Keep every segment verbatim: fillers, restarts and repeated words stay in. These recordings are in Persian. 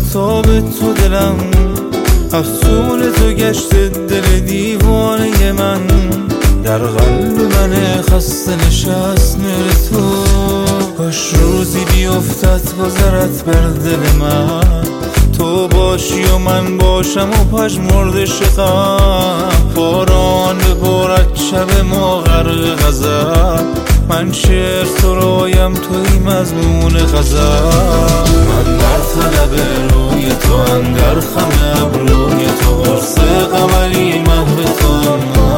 تا به تو دلم افسون تو گشته، دل دیوانه من در قلب من خسته نشست میره تو. کاش روزی بیفتد گذرت بر دل من، تو باشی و من باشم و پژمرده شقم. باران ببارد شب ما غرق غزل، من شعر سرایم توی مضمون غزل. من در طلب روی تو اندر خم ابروی تو، قرص قمری محو تو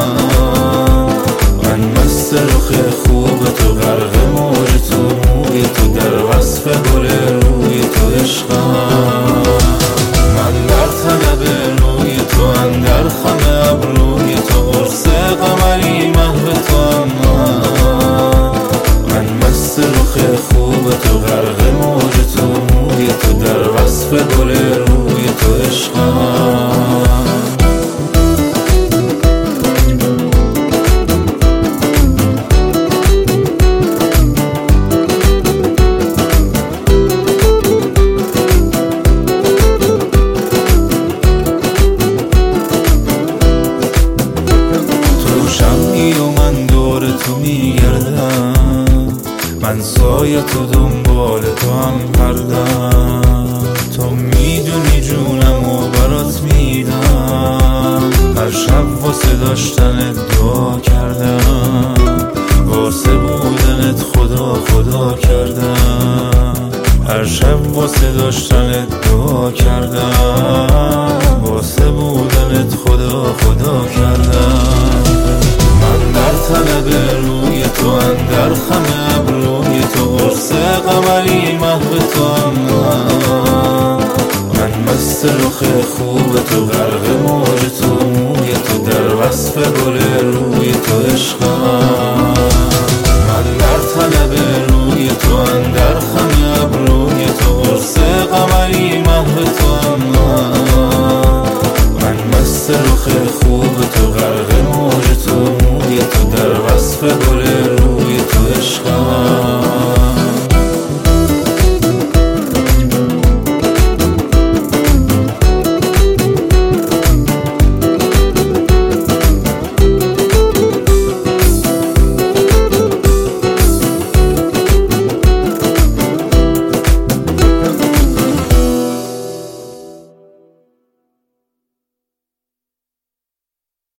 من مست رخ خوب تو، غرق موج تو موی تو، در وصف گل روی تو عشقم. من در طلب روی تو اندر خم ابروی تو، قرص قمری محو تو من مست رخ خوب تو، غرق موج تو موی تو، در وصف گل روی تو عشقم. تو میگردم من سایه تو، دنبال تو هم پردم. تو میدونی جونم و برات میدم، هر شب واسه داشتنت دعا کردم، واسه بودنت خدا خدا کردم. هر شب واسه داشتنت دعا کردم، واسه بودنت خدا خدا کردم. من در طلب روی تو اندر خم ابروی تو، قرص قمری محو تو من مست رخ خوب تو، غرق موج تو موی تو، در وصف گل روی تو عشقم. من در طلب روی تو اندر خم ابروی تو، قرص قمری محو تو من مست رخ خوب تو، غرق موج تو موی تو، در وصف گل